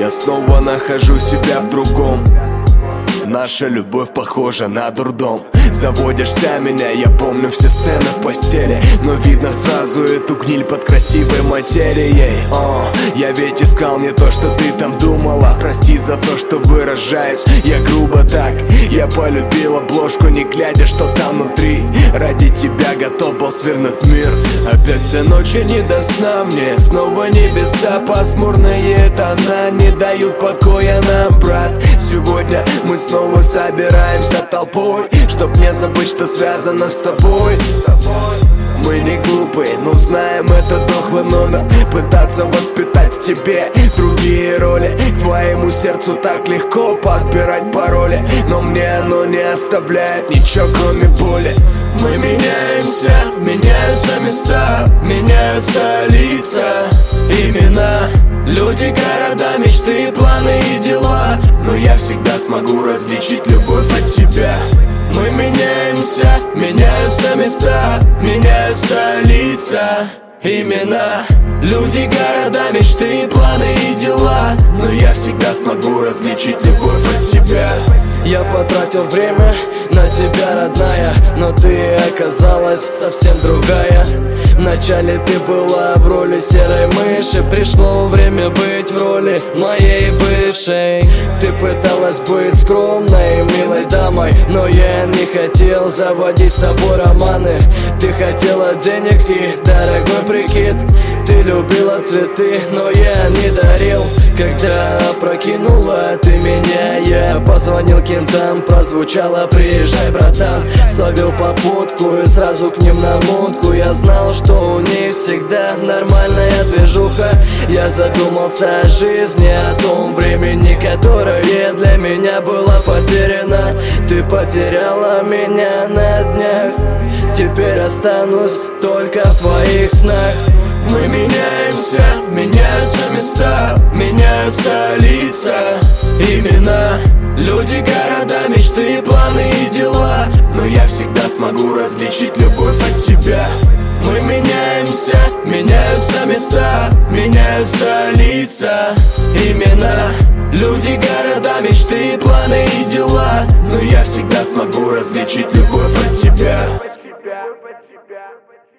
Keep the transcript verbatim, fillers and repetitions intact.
Я снова нахожу себя в другом. Наша любовь похожа на дурдом. Заводишься меня, я помню все сцены в постели, но видно сразу эту гниль под красивой материей. О, я ведь искал не то, что ты там думала. Прости за то, что выражаюсь я грубо так. Я полюбил обложку, не глядя, что там внутри. Ради тебя готов был свернуть мир. Опять все ночи не до сна мне. Снова небеса пасмурные тона не дают покоя нам, брат. Сегодня мы снова собираемся толпой, чтоб не забыть, что связано с тобой. Мы не глупые, но знаем этот дохлый номер. Пытаться воспитать в тебе другие роли. К твоему сердцу так легко подбирать пароли, но мне оно не оставляет ничего, кроме боли. Мы меняемся, меняются места, меняются лица, имена, люди, города, мечты, планы и дела. Но я всегда смогу различить любовь от тебя. Мы меняемся, меняются места, меняются лица, имена, люди, города, мечты, планы и дела. Но я всегда смогу различить любовь от тебя. Я потратил время на тебя, родная, но ты оказалась совсем другая. Вначале ты была в роли серой мыши, пришло время быть в роли моей бывшей. Ты пыталась быть скромной, милой дамой, но я не хотел заводить с тобой романы. Ты хотела денег и дорогой прикид. Ты любила цветы, но я не дарил. Когда опрокинула ты меня, я позвонил кентам, прозвучало «Приезжай, братан». Словил попутку и сразу к ним на мутку. Я знал, что у них всегда нормальная движуха. Я задумался о жизни, о том времени, которое для меня было потеряно. Ты потеряла меня на днях, теперь останусь только в твоих снах. Мы меняемся, меняются места, меняются лица, имена, люди, города, мечты, планы и дела. Но я всегда смогу различить любовь от тебя. Мы меняемся, меняются места, меняются лица, имена, люди, города, мечты, планы и дела. Но я всегда смогу различить любовь от тебя.